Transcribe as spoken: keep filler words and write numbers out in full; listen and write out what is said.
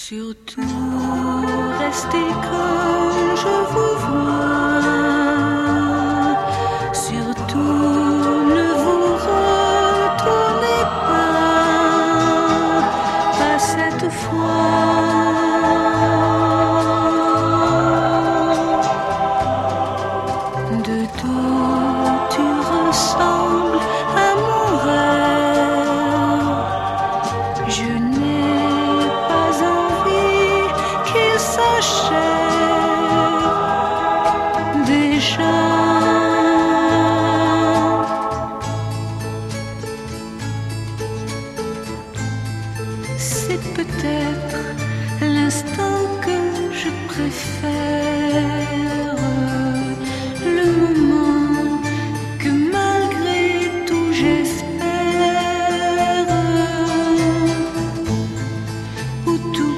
Surtout, restez comme je vous vois. Surtout, ne vous retournez pas, pas cette fois. De dos, tu ressembles à mon rêve. Je n'ai pas envie qu'il s'achève déjà. C'est peut-être l'instant que je préfère, le moment que malgré tout j'espère, où tout